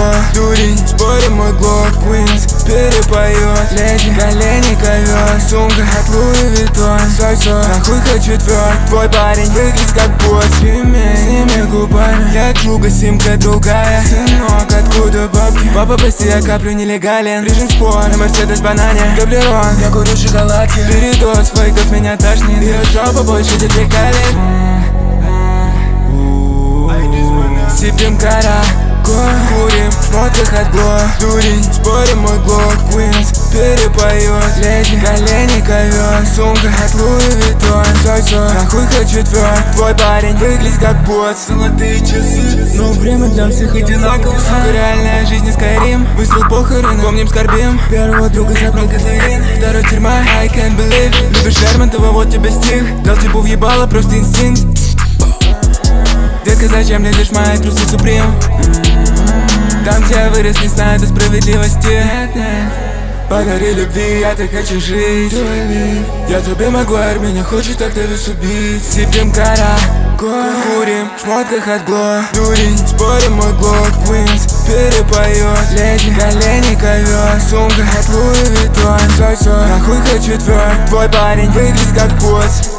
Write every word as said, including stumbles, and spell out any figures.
Дурень, спорим, мой глок, Квинс перепоет. Леди, колени, ковер, сумка от Луи Виттон. Сой-сой, нахуй хочу тверк. Твой парень выглядит как босс. Имей, сними губами, я джуга, симка другая. Сынок, откуда бабки? Папа, прости, я каплю нелегален. Режим спор, на Мерседес банане. Габлерон, я курю шоколадки. Передоз, фейков меня тошнит. Я жопа больше детей калит. Сипим кара, курим, в шмотках от гло. Дурень, спорим, мой глок, Квинс перепоет. Леди, колени, ковер, сумка от Луи Виттон. Сой-сой, нахуй хочу тверк. Твой парень выглядит как босс. Золотые часы, но время для всех одинаково. Сука, реальная жизнь не Скайрим. Выстрел похорон, помним, скорбим. Первого друга забрал Катерин, второй тюрьма, I can't believe. Любишь Лермонтова, вот тебе стих. Дал тебе въебало, просто инстинкт. Детка, зачем лезешь в мои трусы Суприм? Там, где я вырос, не знаю до справедливости. Подари любви, я так хочу жить. Я Тоби Магуайр, меня хочет Октавиус убить. Сипим кара, курим, в шмотках от гло. Дурень, спорим, мой глок, Квинс перепоет. Леди, колени, ковер, сумка от Луи Виттон. Сой-сой, нахуй хочу тверк. Твой парень выглядит как босс.